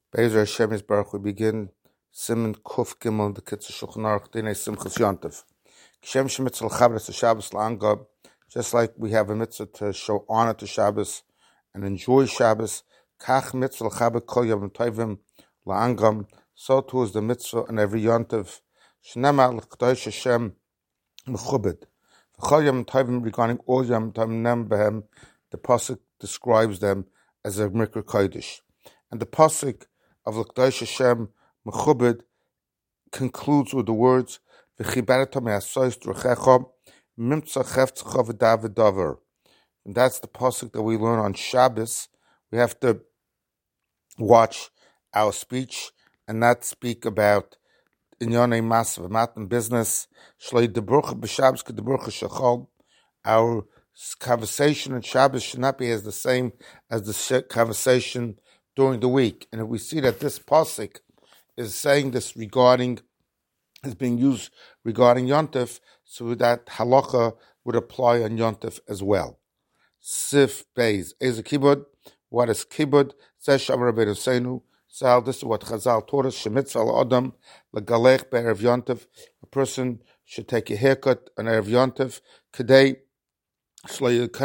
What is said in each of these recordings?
Be'ezer Hashem Yisbarach, we begin Siman Kuf Gimel, the Kitzur Shulchan Aruch Dinei Simchas Yontif. Kshem Shemitzvah L'chabres Shabbos L'angab, just like we have a mitzvah to show honor to Shabbos and enjoy Shabbos, Kach Mitzvah L'chabes Kol Yom Tovim L'angam, so too is the mitzvah on every Yontif. Shnema L'chdosh Hashem Mechubed. V'chol Yom Tovim, regarding all Yom Tovim Nem Behem, the Pasuk describes them as a Mikra Kodesh. And the Pasuk of L'Kdosh Hashem Mechubed concludes with the words V'chibarta me'asois druchecha mimtza cheftzecha v'dav v'davar. And that's the Pasuk that we learn on Shabbos. We have to watch our speech and not speak about Inyonei Mas v'matan business. Shlei deburcha b'Shabbos k'deburcha shechol. Our conversation on Shabbos should not be as the same as the conversation during the week. And if we see that this pasuk is saying this is being used regarding Yontif, so that halacha would apply on Yontif as well. Sif Beis, Eza Kibud, what is Kibud? Says Shamar Rabbeinu Seinu, Sal, this is what Chazal taught us, Shemitzvah Adam, Legalech Be'erev Yontif, a person should take a haircut on Erev Yontif, Kedei, he should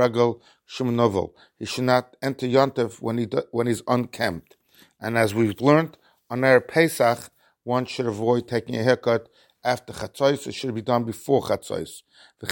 not enter Yontif when he's unkempt. And as we've learned, on Erev Pesach, one should avoid taking a haircut after Chatzos. It should be done before Chatzos.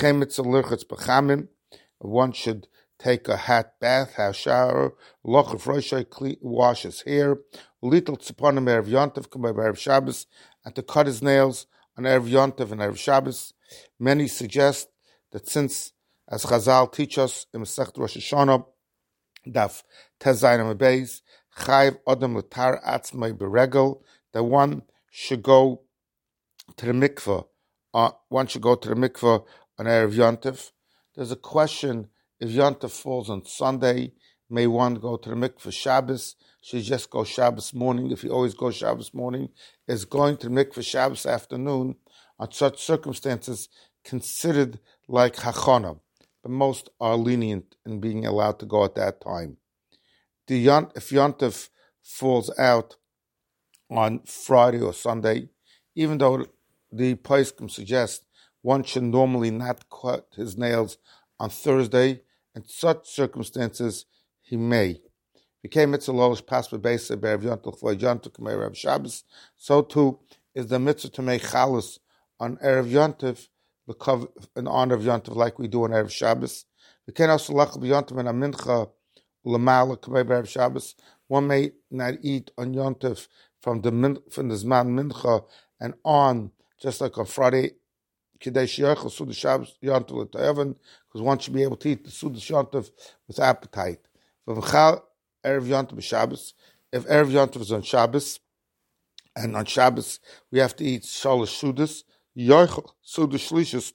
One should take a hot bath, have shower, wash his hair, little tziponim Erev Yontif, Erev Shabbos, and to cut his nails on Erev Yontif and Erev Shabbos. Many suggest that since, as Chazal teach us in Masechet Rosh Hashanah, Daf Tezayin Beis, Chayv Adam L'tar Atzmai Beregel, that one should go to the mikveh. One should go to the mikveh on Erev Yontif. There's a question: if Yontif falls on Sunday, may one go to the mikveh Shabbos? Should he just go Shabbos morning? If he always goes Shabbos morning, is going to the mikveh Shabbos afternoon on such circumstances considered like hachana? But most are lenient in being allowed to go at that time. If Yontif falls out on Friday or Sunday, even though the Poskim suggest one should normally not cut his nails on Thursday, in such circumstances he may. So too is the mitzvah to make chalus on Erev Yontif, in honor of Yontif, like we do on Erev Shabbos. One may not eat on Yontif from the Zman Mincha and on, just like on Friday, because one should be able to eat the Sudash Yontif with appetite. If Erev Yontif is on Shabbos, and on Shabbos we have to eat Shalosh Sudas, Sudash Shlishus,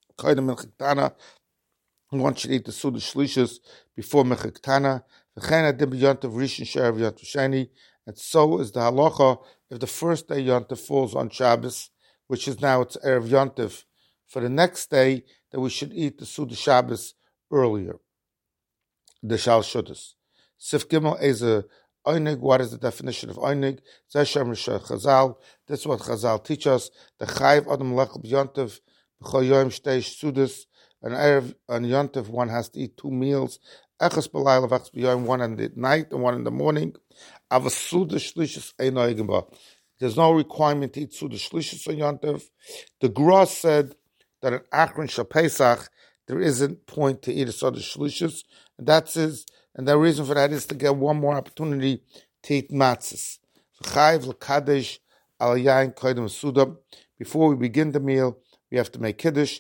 one should eat the Sudash Shlishus before Mechaktana, and so is the halacha if the first day Yontif falls on Shabbos, which is now it's Erev Yontif, for the next day that we should eat the Suda Shabbos earlier, the Shal Shudas. Sif Gimel Eza Oinig, what is the definition of Oinig? Zeshem Rishah Chazal, this is what Chazal teach us, the Chayv Adam Lechel Yontif, B'chol Yom Shtei Sudas, on Yontif one has to eat 2 meals, Echas B'layla V'echas B'yom, one in the night and one in the morning. There's no requirement to eat Suda Shlishis on Yontif. The Gra said that in Achron Shal Pesach there isn't point to eat a Suda Shlishis, and the reason for that is to get one more opportunity to eat matzahs. Before we begin the meal, we have to make kiddush.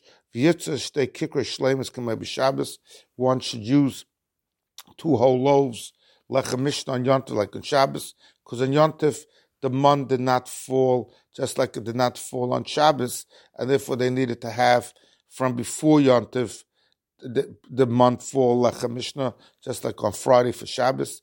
One should use 2 whole loaves, lechem mishnah on Yontif, like on Shabbos, because on Yontif the mun did not fall, just like it did not fall on Shabbos, and therefore they needed to have from before Yontif the mun fall lechem mishnah, just like on Friday for Shabbos.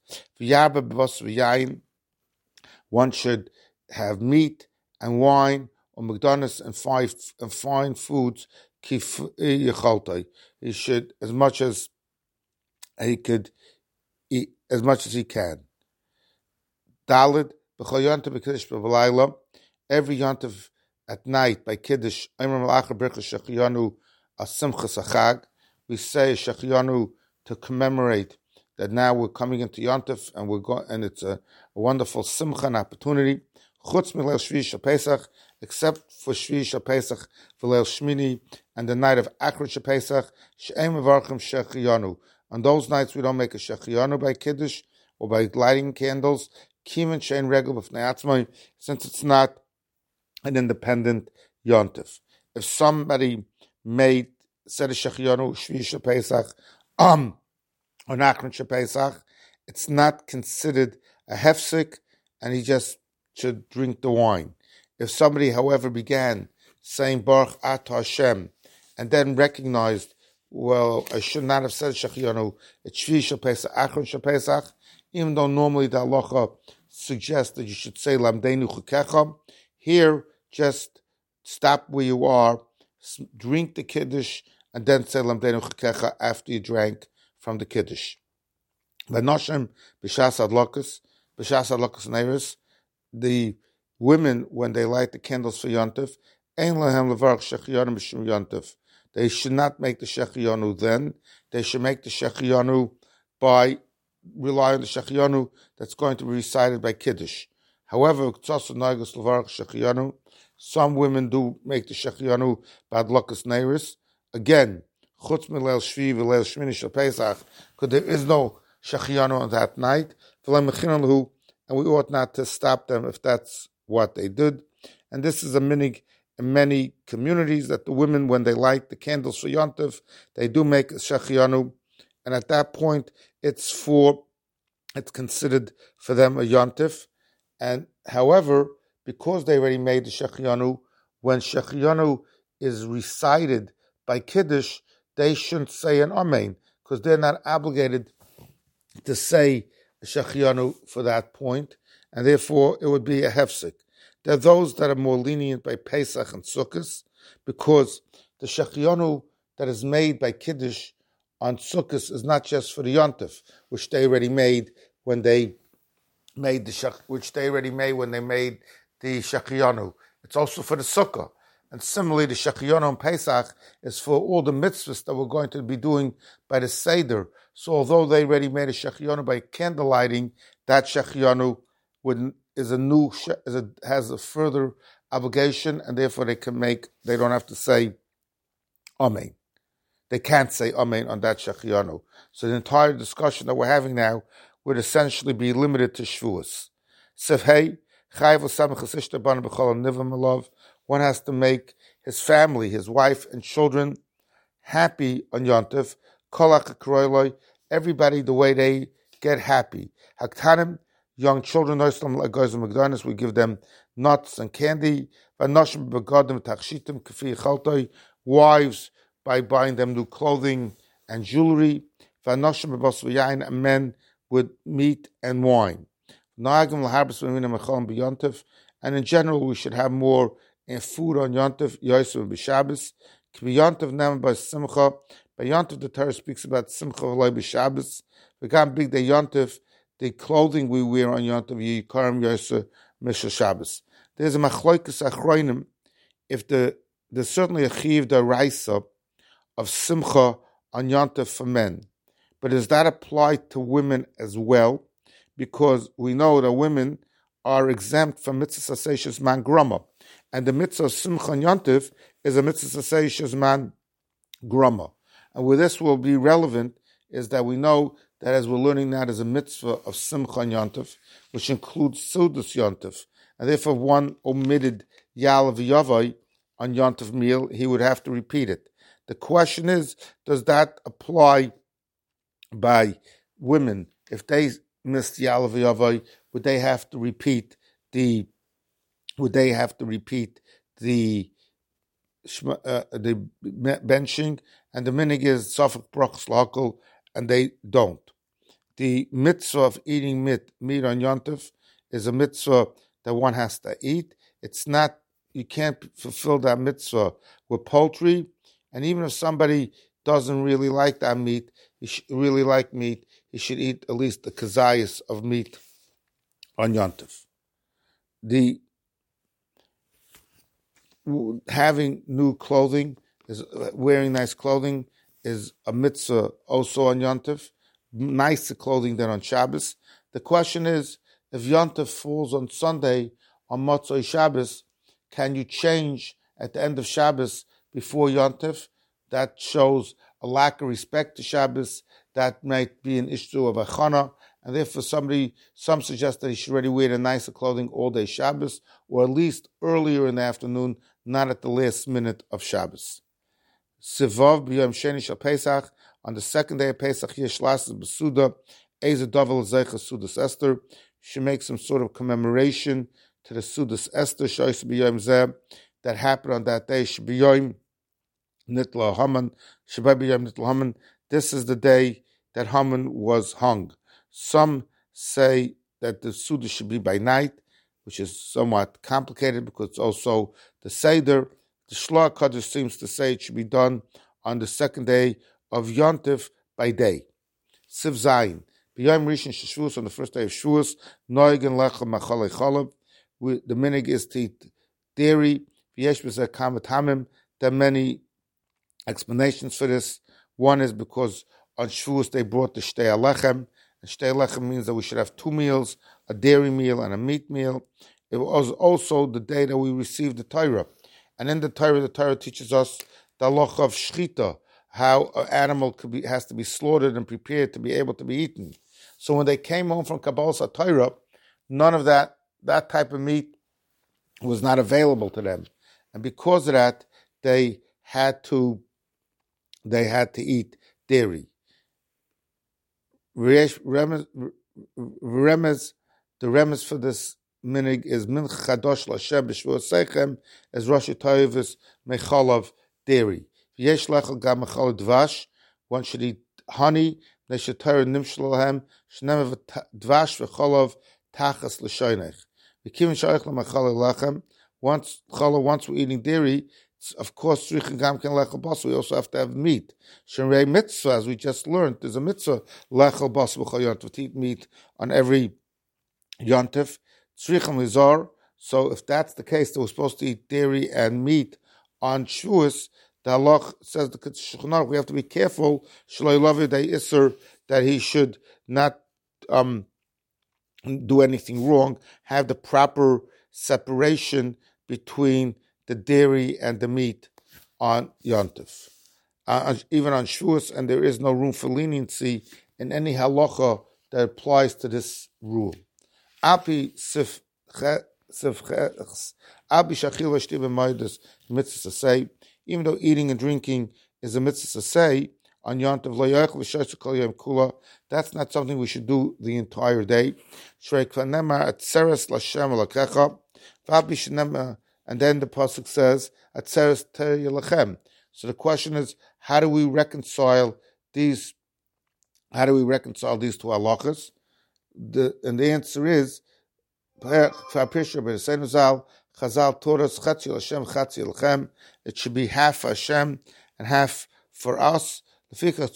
One should have meat and wine or McDonald's and fine foods. He should, as much as he could eat, as much as he can. Dalid, b'chol yontif b'kiddush b'v'layla, every yontif at night by kiddush, Omer Malacha Birchas Shechiyanu Simchas Achag, we say Shechiyanu to commemorate that now we're coming into yontif and we're going, and it's a wonderful simcha and opportunity. Chutz Milel Shvi Pesach, except for Shvi Pesach, V'leil Shmini, and the night of Akron Pesach, She'em Mevarchim Shechiyanu. On those nights we don't make a Shechiyanu by kiddush or by lighting candles. Kimin shein regel b'fnei atzmai, since it's not an independent yontif. If somebody said a shechiyanu shvi Pesach on Achron Pesach, it's not considered a hefsek, and he just should drink the wine. If somebody, however, began saying Baruch Atah Hashem and then recognized, well, I should not have said shechiyanu, it's shvi Pesach, Achron Pesach, even though normally the halacha suggests that you should say Lamdeinu Chukecha, here just stop where you are, drink the kiddush, and then say Lamdeinu Chukecha after you drank from the kiddush. V'noshem b'shas adlokus neiros, the women, when they light the candles for yontif, ein lahem levarach shechiyanu b'shum yontif. They should not make the shechiyanu then. They should make the shechiyanu by rely on the shechiyanu that's going to be recited by kiddush. However, some women do make the shechiyanu by adlokas neiros. Again, chutz milel shvi v'leil shmini shel Pesach, because there is no shechiyanu on that night, and we ought not to stop them if that's what they did. And this is a minig in many communities, that the women, when they light the candles for yontif, they do make a shechiyanu, and at that point it's considered for them a yontif. And however, because they already made the shechiyanu, when shechiyanu is recited by kiddush, they shouldn't say an amen, because they're not obligated to say shechiyanu for that point, and therefore it would be a hefsek. There are those that are more lenient by Pesach and Sukkot, because the shechiyanu that is made by kiddush on Sukkot is not just for the yontif, which they already made when they made the shechiyanu. It's also for the sukkah. And similarly, the shechiyanu on Pesach is for all the mitzvahs that we're going to be doing by the Seder. So although they already made a shechiyanu by candle lighting, that shechiyanu has a further obligation, and therefore they don't have to say amen. They can't say amen on that shechiyanu. So the entire discussion that we're having now would essentially be limited to Shavuos. One has to make his family, his wife and children happy on Yontif. Everybody the way they get happy. Haktanim, young children, we give them nuts and candy. Wives, by buying them new clothing and jewelry. And men with meat and wine. And in general, we should have more food on Yontif, Yosef and B'Shabbos. Yontif never by Simcha. By Yontif, the Torah speaks about Simcha v'loi B'Shabbos. We got big day Yontif, the clothing we wear on Yontif, Yikarim Yosef Mishal Shabbos. There's a machloikus achroinim. If there's certainly a chiv d'oraisa of Simcha on Yontif for men. But does that apply to women as well? Because we know that women are exempt from mitzvah sasei man grama. And the mitzvah of Simcha Yontif is a mitzvah sasei man grama. And where this will be relevant is that we know that as we're learning now, there's a mitzvah of Simcha Yontif, which includes Sudas Yontif. And therefore, if one omitted Yalav Yavai on Yontif meal, he would have to repeat it. The question is, does that apply by women? If they missed Yalav Yavai, would they have to repeat the benching? And the minig is Safek Brachos L'Hakol, and they don't. The mitzvah of eating meat on Yontif is a mitzvah that one has to eat. It's not, you can't fulfill that mitzvah with poultry. And even if somebody doesn't really like that meat, he should eat at least the kazayas of meat on Yontif. The having new clothing, wearing nice clothing, is a mitzvah also on Yontif. Nicer clothing than on Shabbos. The question is, if Yontif falls on Sunday, on Motzei Shabbos, can you change at the end of Shabbos before Yontif? That shows a lack of respect to Shabbos. That might be an issue of Achana, and therefore some suggest that he should already wear the nicer clothing all day Shabbos, or at least earlier in the afternoon, not at the last minute of Shabbos. Sivav b'yom sheni shel Pesach, on the second day of Pesach, yesh lasses b'suda, eze davar l'zeicha sudas Esther. She makes some sort of commemoration to the sudas Esther, shoyse b'yom zeh, that happened on that day, sheb'yom nitla Haman, sheb'yom nitla Haman. This is the day that Haman was hung. Some say that the suda should be by night, which is somewhat complicated because it's also the Seder. The Shloah Kodesh seems to say it should be done on the second day of Yontif by day. Siv Zayin. B'yom Rishon Sheshvus, on the first day of Shavuos, Noigen Lechem Machalei Cholav. The minig is to eat dairy. V'yesh b'zeh kamat hamim. There are many explanations for this. One is because on Shavuos they brought the Shtei Alechem. And Shtei Alechem means that we should have two meals, a dairy meal and a meat meal. It was also the day that we received the Torah. And in the Torah teaches us the halacha of shchita, how an animal has to be slaughtered and prepared to be able to be eaten. So when they came home from Kabbalas Torah, none of that type of meat was not available to them. And because of that, they had to eat dairy. The remez for this minig is min chadosh l'Hashem b'shvuos seichem, as Rosh Toivus mechalav dairy. V'yesh lechel gam mechalav dvash. One should eat honey. Neshatar nimshel lahem shneim dvash v'chalav tachas l'shoynech. V'kivin shayich l'mechalav lechem. Once we're eating dairy, of course, we also have to have meat. Shenrei mitzvah, as we just learned, there's a mitzvah lechel bas b'chol yontif, to eat meat on every yontif. So if that's the case, that we're supposed to eat dairy and meat on Shavuos, the halach says the Shulchan Aruch, we have to be careful that he should not do anything wrong, have the proper separation between the dairy and the meat on Yontif. Even on Shavuos, and there is no room for leniency in any halacha that applies to this rule. Even though eating and drinking is a mitzvah say on Yontif, that's not something we should do the entire day. And then the pasuk says, so the question is, how do we reconcile these? How do we reconcile these two halachas? And the answer is, it should be half for Hashem and half for us. We have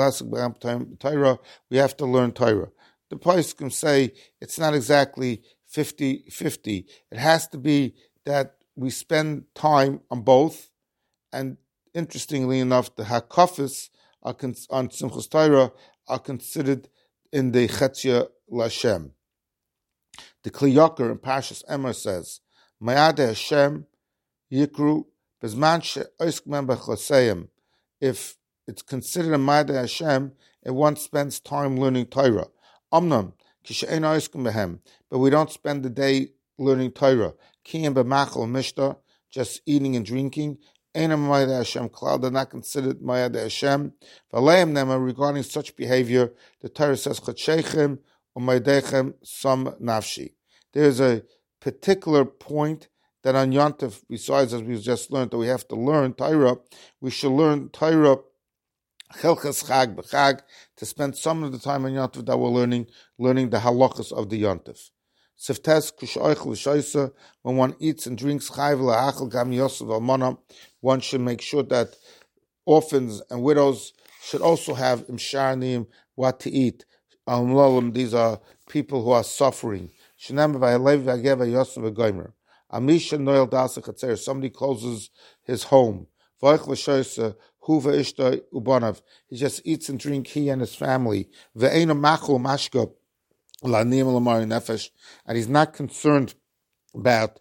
to learn Torah. The poskim say it's not exactly 50-50. It has to be that we spend time on both. And interestingly enough, the hakafis on Simchas Torah are considered in the Chetzia L'Hashem. The Kli Yakar in Parshas Emor says, Mayadeh Hashem Yikru Bezman She'oskmen B'Choseim. If it's considered a Mayadeh Hashem, and one spends time learning Torah. Omnam Kishe'en Oiskem Behem, but we don't spend the day learning Torah. Kiyam B'Machal Mishta, just eating and drinking. Einam Mayadeh Hashem Klal, they're not considered Mayadeh Hashem. V'aleim Nema, regarding such behavior, the Torah says Chotshechem U'Maydechem Sam Nafshi. There's a particular point that on Yontif, besides as we just learned, that we have to learn Torah, we should learn Torah Chelchas Chag B'Chag, to spend some of the time on Yontif that we're learning the halachas of the Yontif. Siftes Kush'oich L'Shoisa, when one eats and drinks Chayv L'Achal Gam Yosef Almana, one should make sure that orphans and widows should also have Imsharnim, what to eat. These are people who are suffering. Shenam v'alev v'agev v'yosem v'goymer. Amisha noel dasa chatzer. Somebody closes his home. V'oich l'shoyse hu v'ishta ubanav. He just eats and drinks, he and his family. V'eino machul mashka la'nim l'mari nefesh. And he's not concerned about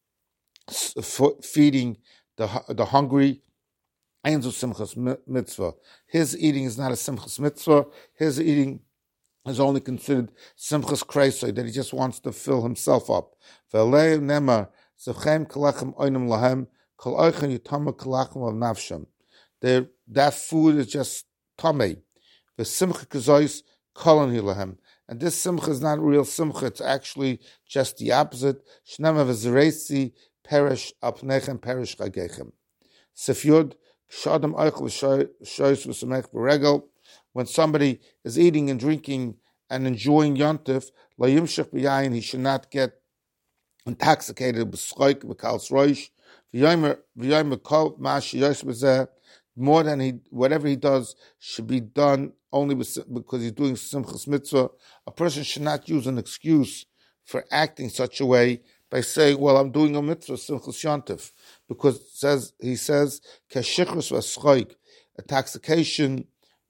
feeding the hungry. Einzu simchas mitzvah. His eating is not a simchas mitzvah. His eating is only considered simchas kreisoi, that he just wants to fill himself up. Ve'alei nemar zechem kalachem oinim lahem kol oichen yutama kalachem of nafsham. That food is just tamei. Ve'simcha kazois kolon hilahem. And this simcha is not real simcha. It's actually just the opposite. Shnema v'zreisi perish apnechem perish chagechem. Sifyud k'shadam oichel shoyis v'samech b'regel. When somebody is eating and drinking and enjoying yontif, la yimshich b'yayin, he should not get intoxicated b'schoik b'kals roish. V'yomer kol ma'ash yoyis b'zeh. More than whatever he does should be done only because he's doing simchas mitzvah. A person should not use an excuse for acting such a way by saying, well, I'm doing a mitzvah, simchas yontif, because he says, keshichus v'schoik, intoxication,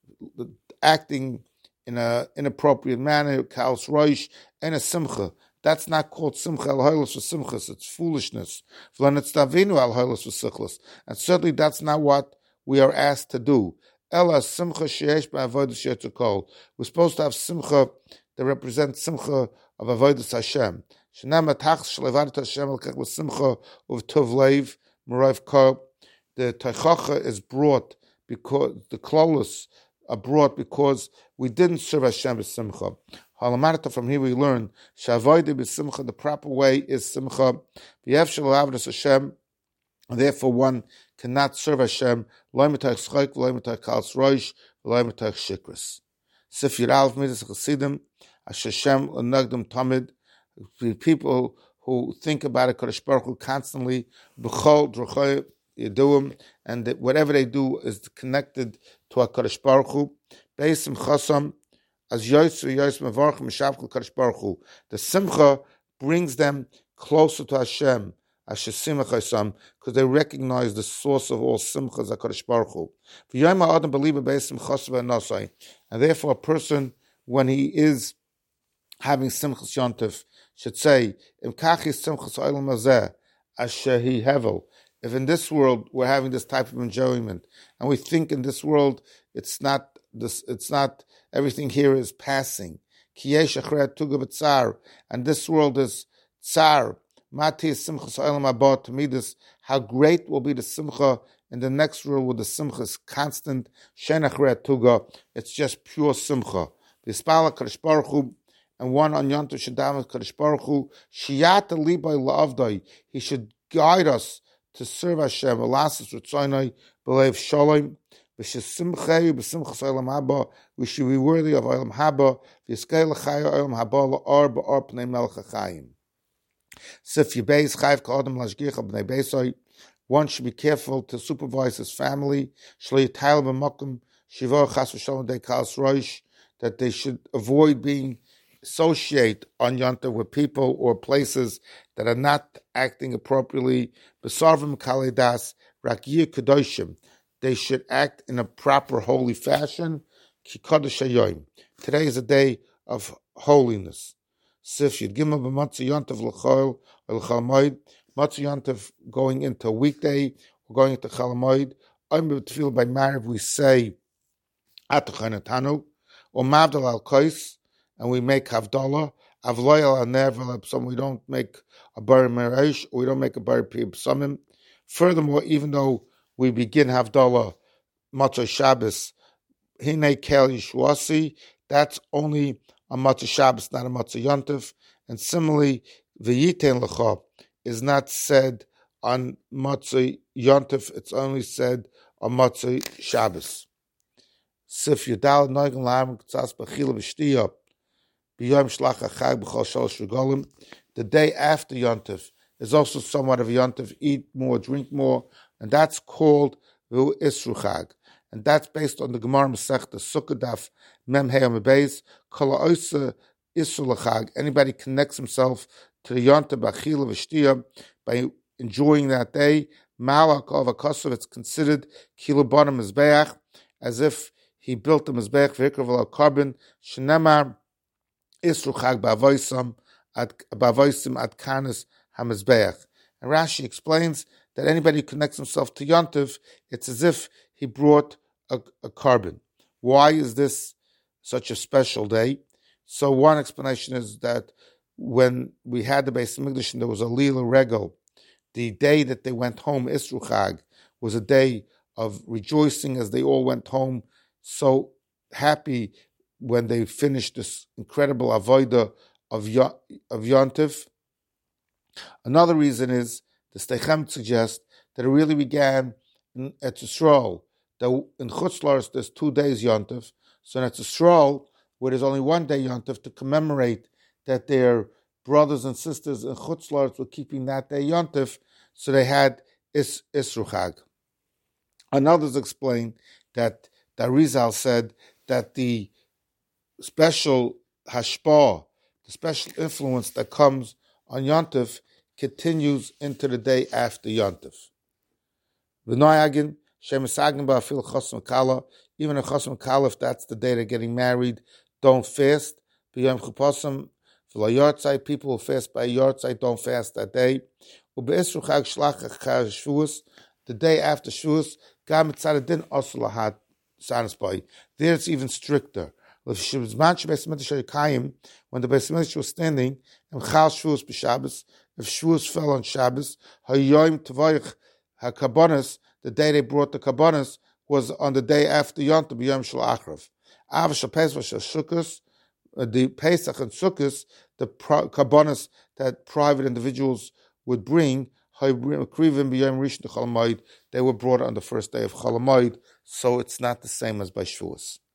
acting in an inappropriate manner, kals roish, and a simcha. That's not called simcha al-hoilos v'simchas, it's foolishness. V'lanitztavinu al-hoilos v'sichlas. And certainly that's not what we are asked to do. Ella simcha sheyesh ba'avodas yetzukol. We're supposed to have simcha that represents simcha of avodas Hashem. Shenam atach shlevadat Hashem l'kach l'simcha of tov leiv merav kol. The teichacha is brought because the klolos are brought because we didn't serve Hashem with simcha. Halamarta, from here we learn shavodah b'simcha. The proper way is simcha. V'yev shel Hashem. Therefore, one cannot serve Hashem. Lo mitach schoik, lo mitach kals roish, lo mitach shikras. Sif Yiralv midas chasidim, Hashem lenagdom tamid. People who think about it, Kodesh Baruch Hu, constantly b'chol drochoy yeduim, and that whatever they do is connected to a Kodesh Baruch Hu. Beisim chasam as yoytz v'yoytz mevarch mishavchel Kodesh Baruch Hu. The simcha brings them closer to Hashem. Because they recognize the source of all simchas, HaKadosh Baruch Hu. And therefore a person, when he is having simchas yontif, should say, if in this world we're having this type of enjoyment, and we think in this world it's not everything here is passing. And this world is tsar. Mati simchas olam haba. To me, this how great will be the simcha in the next world, where the simcha is constant. Shenachre tuga, it's just pure simcha. V'yispala Kadosh Baruch Hu, and one on Yontif Shadam Kadosh Baruch Hu. Shiyata libay la'avdai. He should guide us to serve Hashem. Elasis ritzaynai b'leiv shalom. V'shesimchei b'simchas olam haba. We should be worthy of olam haba. V'yiskei l'chaya olam haba la'ar ba'ar pnei melech hachayim. One should be careful to supervise his family, that they should avoid being associate on Yontif with people or places that are not acting appropriately. They should act in a proper holy fashion. Today is a day of holiness. Sif Yud Gimel b'Matzah Yontif l'Chol l'Chol Moed. Matzah Yontif going into a weekday, we're going into Chol Moed. I'm Tefillah by Mariv, we say Atachan Etanu or Mavdal al Kois, and we make Havdalah. Avloy al Never, some we don't make a Bar Mereish, or we don't make a Bar Pib Samim. Furthermore, even though we begin Havdalah Matzah Shabbos, Hinei Kel Yishuasi, that's only a Matzah Shabbos, not a Matzah Yontif. And similarly, V'yitein L'cha is not said on Matzah Yontif, it's only said on Matzah Shabbos. Sif Yudal Noigan Lam K'tzas B'chila B'shtiyah B'yom Shlach HaChag B'chol Shalosh Regalim. The day after Yontif is also somewhat of a Yontif, eat more, drink more, and that's called V'u Isru Chag. And that's based on the Gemara Masechta Sukkah Daf Mem Hey Amabez Kol Ha'osa Isur L'Chag. Anybody connects himself to the Yontif B'Achila V'Shtiyah by enjoying that day, Malak of a Kosov, it's considered Kilubana Mizbeach, as if he built the Mizbeach V'Hikrav Al-Carbon, Shenemar Isur Chag B'Avoisim Ad Kanis HaMizbeach. And Rashi explains that anybody who connects himself to Yontif, it's as if he brought a carbon. Why is this such a special day? So one explanation is that when we had the Beis Hamikdash and there was a Lila Regel, the day that they went home, Isru Chag, was a day of rejoicing as they all went home, so happy when they finished this incredible avodah of Yontif. Another reason is the Steichem suggests that it really began in Eretz Yisrael. That in Chutz La'aretz there's 2 days Yontif, so in Eretz Yisrael, where there's only 1 day Yontif, to commemorate that their brothers and sisters in Chutz La'aretz were keeping that day Yontif, so they had Isru Chag. And others explain that the Arizal said that the special hashpah, the special influence that comes on Yontif, continues into the day after Yontif. V'noyagin, shemisagin ba'afil chosm kala, even in chosm kala, if that's the day they're getting married, don't fast. B'yom chuposam, v'lo yortzai, people who fast by yortzai don't fast that day. U'be'isru chag shlach achar Shavuos, the day after Shavuos, gam etzadadin osur lahat sanisbai. There it's even stricter. When the Beis Hamikdash was standing, and Chal Shavuos b'Shabbos, if Shavuos fell on Shabbos, Hayoim Tavoich HaKabonis, the day they brought the Kabonis, was on the day after Yontif B'Yom Shel Achrav. Av Shel Pesach Shel Sukkos, the Pesach and Sukkos, the Kabonis that private individuals would bring, they were brought on the first day of Chol Hamoed, so it's not the same as by Shavuos.